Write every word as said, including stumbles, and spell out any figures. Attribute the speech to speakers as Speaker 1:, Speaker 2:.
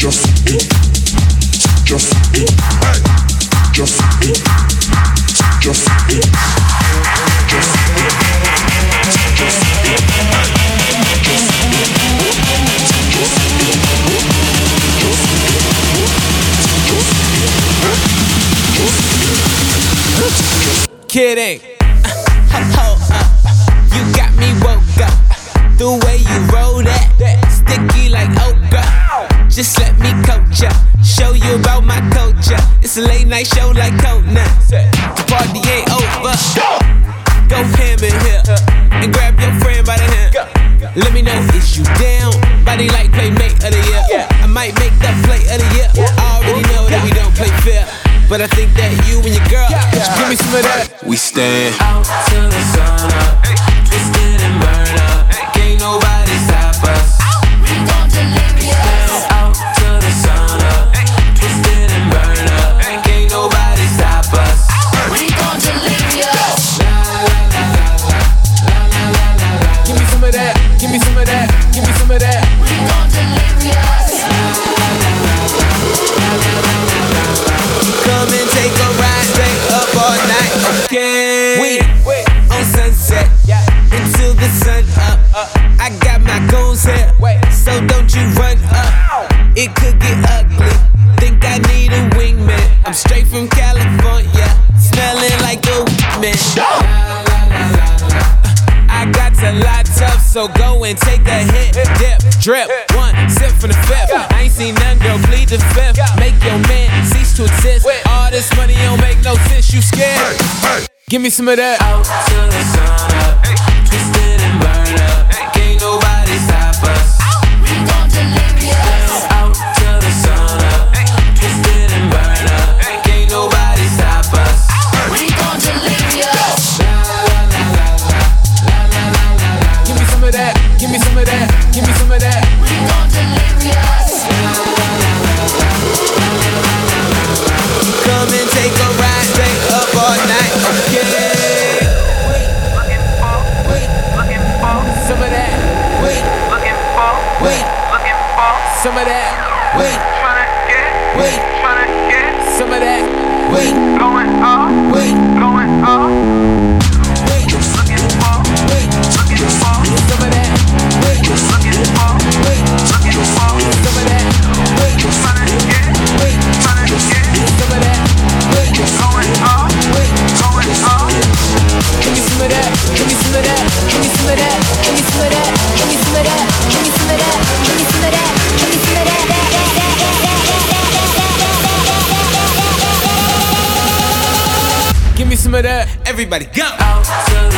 Speaker 1: Kidding. Uh, hold up. You got me woke up. The way you roll that, sticky like okra. Just let me coach ya, show you about my culture. It's a late night show like Conan. The party ain't over. Go ham in here and grab your friend by the hand. Let me know, is you down? Body like playmate of the year. I might make that play of the year. I already know that we don't play fair, but I think that you and your girl, give me some of that.
Speaker 2: We stand out till the sun up, twisted and burn up. Can't nobody stop us. We gon' deliver ya. Stand out till the sun up, twisted and burn up. Can't nobody stop us. We gon' deliver ya. La la la la la la la la la.
Speaker 1: Give me some of that. Give me some of that. Give me some of that.
Speaker 2: We gon' deliver ya. La la la la la la la la la.
Speaker 1: Come and take a ride, stay up all night, okay? We on sunset, until the sun up. I got my goons here, so don't you run up. It could get ugly, think I need a wingman. I'm straight from California, smelling like a man. I got a lot tough, so go and take a hit, dip, drip, one sip from the fifth. I ain't seen none, girl, plead the fifth. Make your man cease to exist. All this money don't make no sense, you scared? Give me some of that.
Speaker 2: Out till the sun up, twisted and burn up. Can't nobody stop us. We gon' deliver ya. Out till the sun up, twisted and burn up. Can't nobody stop us. We gon' deliver ya. La la la la la la la la la.
Speaker 1: Give me some of that. Give me some of that. Give me some of that.
Speaker 2: We gon' deliver ya. La la la la la la la la la.
Speaker 1: Come and take a ride, stay up all night, okay?
Speaker 3: Looking for,
Speaker 1: Wait,
Speaker 3: looking for,
Speaker 1: some of that. Wait,
Speaker 3: looking for,
Speaker 1: wait,
Speaker 3: looking for,
Speaker 1: some of that. Wait,
Speaker 3: tryna get,
Speaker 1: wait,
Speaker 3: tryna get,
Speaker 1: some of that. Wait,
Speaker 3: going off,
Speaker 1: wait,
Speaker 3: going off.
Speaker 1: wait,
Speaker 3: Looking for,
Speaker 1: wait,
Speaker 3: looking for,
Speaker 1: some of that. Wait,
Speaker 3: looking for,
Speaker 1: wait,
Speaker 3: looking for,
Speaker 1: some of that. Wait,
Speaker 3: tryna get,
Speaker 1: wait,
Speaker 3: tryna get,
Speaker 1: some of that. Wait,
Speaker 3: going off,
Speaker 1: wait,
Speaker 3: going off.
Speaker 1: give me some of that. Give me some of that. Give me some of that. Give me some of that. Give me some of that. Give me some of that. Give me some of that. Give me some of that. Give me some of that. Everybody go.
Speaker 2: Out till